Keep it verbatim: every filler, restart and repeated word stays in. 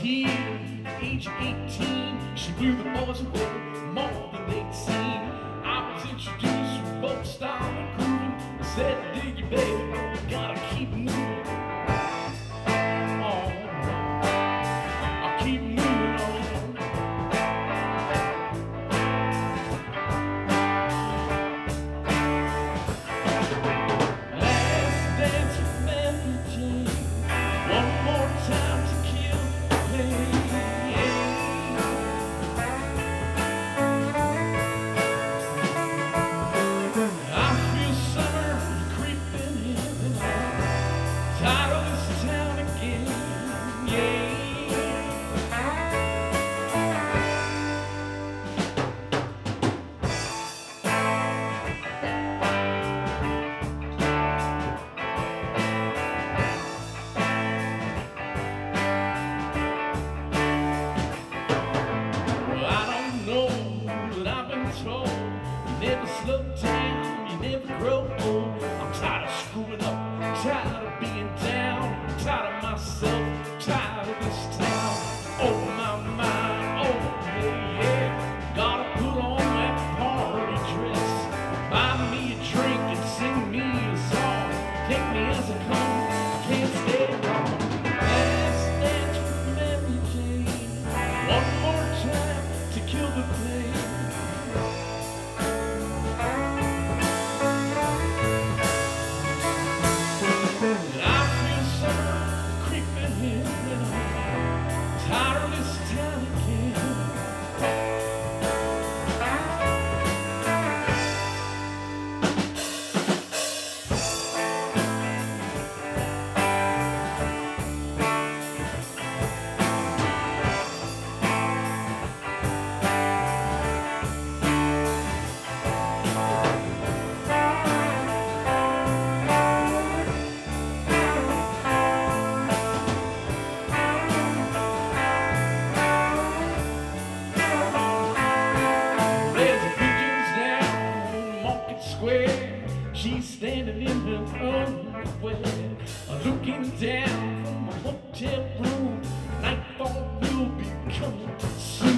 kid, age eighteen. She blew the boys away more than they'd seen. I was introduced, we both started grooving. I said, dig you, baby, but we gotta keep moving. Oh, I'll keep moving on. Last dance with Mary Jane. One more time to kill the pain. I feel summer creeping in, and I'm tired of this town again. Yeah. Well, I don't know, but I've been told you never slow down, you never grow old. I'm tired of screwing up, tired of being down, tired of myself, tired of this town. Oh my mind, oh yeah, yeah. Gotta put on that party dress, buy me a drink and sing me a song. Take me as I come, I can't stay long. Last dance with Mary Jane. One more time to kill the pain. I feel summer creeping in, and I'm tired of this town again. There's a pigeons down on Market Square. She's standing in her underwear, looking down from a hotel room. Nightfall will be coming soon.